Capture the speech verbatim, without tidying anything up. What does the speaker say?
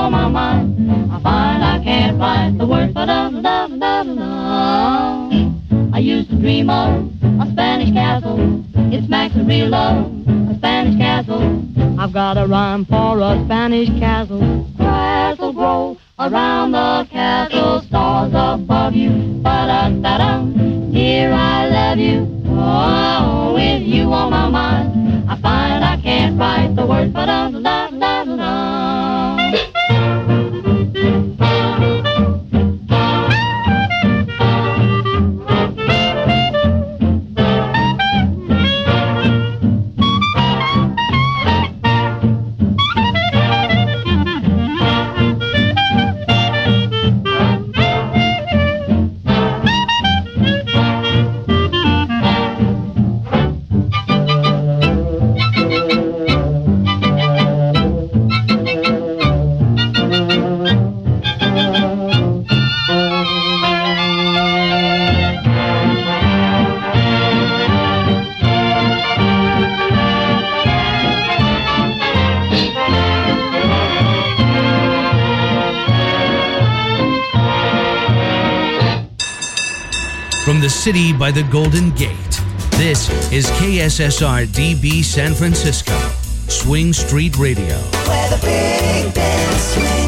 on my mind. I find I can't write the words, but dum dum dum dum. I used to dream of a Spanish castle. It smacks of real love, a Spanish castle. I've got a rhyme for a Spanish castle. Grass will grow around the castle, stars above you. Ba-da-da-dum. Dear, I love you. Oh, with you on my mind, I find I can't write the words. Ba-dum-da-da-da-da. From the city by the Golden Gate, this is K S S R D B San Francisco, Swing Street Radio. Where the big band swings.